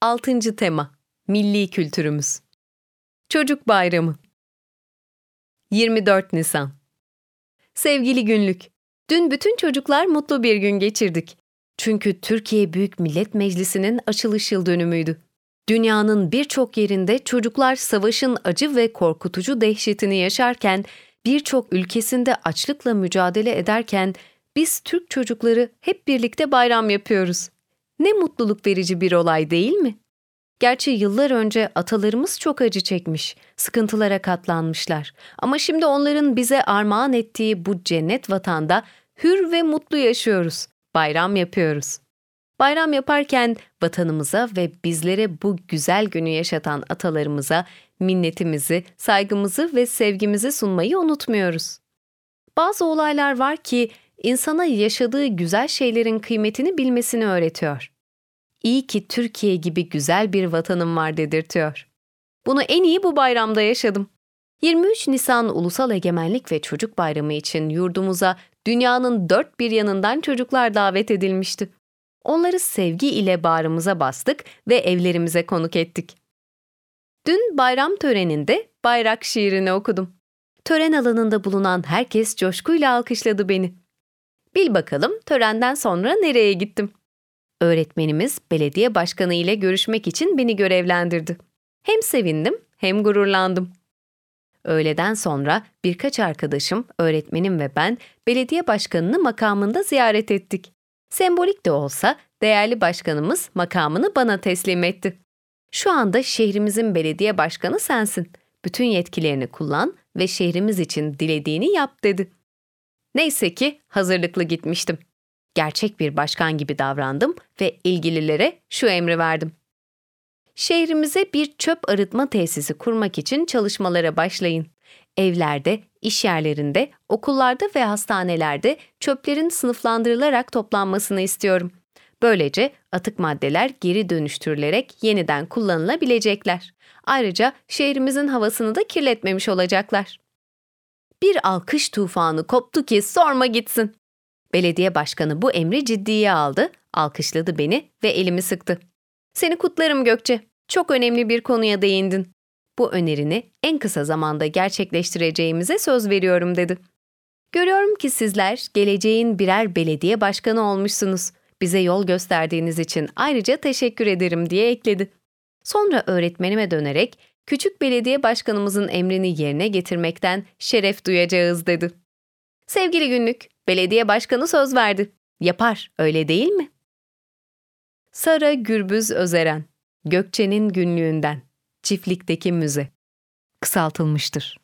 6. tema Milli kültürümüz. Çocuk Bayramı. 24 Nisan. Sevgili günlük, dün bütün çocuklar mutlu bir gün geçirdik. Çünkü Türkiye Büyük Millet Meclisi'nin açılış yıl dönümüydü. Dünyanın birçok yerinde çocuklar savaşın acı ve korkutucu dehşetini yaşarken, birçok ülkesinde açlıkla mücadele ederken biz Türk çocukları hep birlikte bayram yapıyoruz. Ne mutluluk verici bir olay değil mi? Gerçi yıllar önce atalarımız çok acı çekmiş, sıkıntılara katlanmışlar. Ama şimdi onların bize armağan ettiği bu cennet vatanda hür ve mutlu yaşıyoruz. Bayram yapıyoruz. Bayram yaparken vatanımıza ve bizlere bu güzel günü yaşatan atalarımıza minnetimizi, saygımızı ve sevgimizi sunmayı unutmuyoruz. Bazı olaylar var ki insana yaşadığı güzel şeylerin kıymetini bilmesini öğretiyor. İyi ki Türkiye gibi güzel bir vatanım var dedirtiyor. Bunu en iyi bu bayramda yaşadım. 23 Nisan Ulusal Egemenlik ve Çocuk Bayramı için yurdumuza dünyanın dört bir yanından çocuklar davet edilmişti. Onları sevgi ile bağrımıza bastık ve evlerimize konuk ettik. Dün bayram töreninde bayrak şiirini okudum. Tören alanında bulunan herkes coşkuyla alkışladı beni. Bil bakalım törenden sonra nereye gittim? Öğretmenimiz belediye başkanı ile görüşmek için beni görevlendirdi. Hem sevindim hem gururlandım. Öğleden sonra birkaç arkadaşım, öğretmenim ve ben belediye başkanını makamında ziyaret ettik. Sembolik de olsa değerli başkanımız makamını bana teslim etti. Şu anda şehrimizin belediye başkanı sensin. Bütün yetkilerini kullan ve şehrimiz için dilediğini yap dedi. Neyse ki hazırlıklı gitmiştim. Gerçek bir başkan gibi davrandım ve ilgililere şu emri verdim. Şehrimize bir çöp arıtma tesisi kurmak için çalışmalara başlayın. Evlerde, iş yerlerinde, okullarda ve hastanelerde çöplerin sınıflandırılarak toplanmasını istiyorum. Böylece atık maddeler geri dönüştürülerek yeniden kullanılabilecekler. Ayrıca şehrimizin havasını da kirletmemiş olacaklar. Bir alkış tufanı koptu ki sorma gitsin. Belediye başkanı bu emri ciddiye aldı, alkışladı beni ve elimi sıktı. Seni kutlarım Gökçe. Çok önemli bir konuya değindin. Bu önerini en kısa zamanda gerçekleştireceğimize söz veriyorum dedi. Görüyorum ki sizler geleceğin birer belediye başkanı olmuşsunuz. Bize yol gösterdiğiniz için ayrıca teşekkür ederim diye ekledi. Sonra öğretmenime dönerek küçük belediye başkanımızın emrini yerine getirmekten şeref duyacağız dedi. Sevgili günlük, belediye başkanı söz verdi. Yapar, öyle değil mi? Sara Gürbüz Özeren, Gökçe'nin günlüğünden, Çiftlikteki Müze. Kısaltılmıştır.